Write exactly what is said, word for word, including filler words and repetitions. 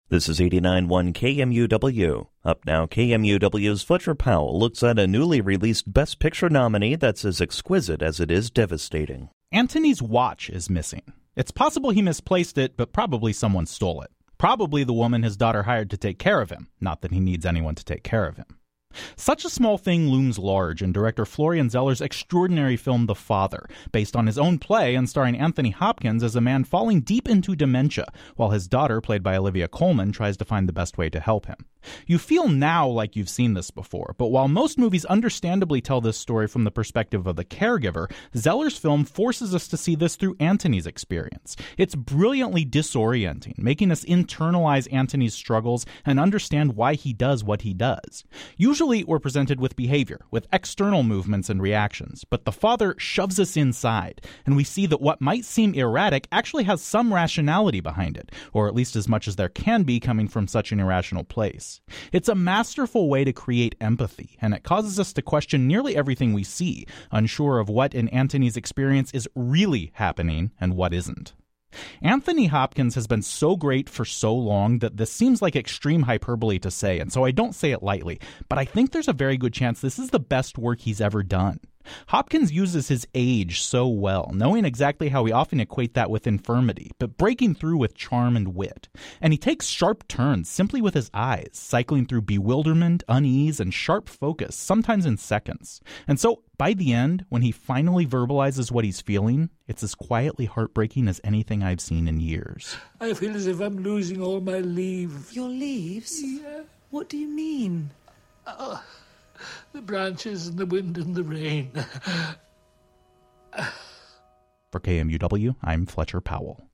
This is eighty-nine point one K M U W. Up now, K M U W's Fletcher Powell looks at a newly released Best Picture nominee that's as exquisite as it is devastating. Antony's watch is missing. It's possible he misplaced it, but probably someone stole it. Probably the woman his daughter hired to take care of him, not that he needs anyone to take care of him. Such a small thing looms large in director Florian Zeller's extraordinary film The Father, based on his own play and starring Anthony Hopkins as a man falling deep into dementia, while his daughter, played by Olivia Colman, tries to find the best way to help him. You feel now like you've seen this before, but while most movies understandably tell this story from the perspective of the caregiver, Zeller's film forces us to see this through Antony's experience. It's brilliantly disorienting, making us internalize Antony's struggles and understand why he does what he does. Usually we're presented with behavior, with external movements and reactions, but The Father shoves us inside, and we see that what might seem erratic actually has some rationality behind it, or at least as much as there can be coming from such an irrational place. It's a masterful way to create empathy, and it causes us to question nearly everything we see, unsure of what in Antony's experience is really happening and what isn't. Anthony Hopkins has been so great for so long that this seems like extreme hyperbole to say, and so I don't say it lightly, but I think there's a very good chance this is the best work he's ever done. Hopkins uses his age so well, knowing exactly how we often equate that with infirmity, but breaking through with charm and wit. And he takes sharp turns simply with his eyes, cycling through bewilderment, unease, and sharp focus, sometimes in seconds. And so, by the end, when he finally verbalizes what he's feeling, it's as quietly heartbreaking as anything I've seen in years. I feel as if I'm losing all my leaves. Your leaves? Yeah. What do you mean? Uh, the branches and the wind and the rain. For K M U W, I'm Fletcher Powell.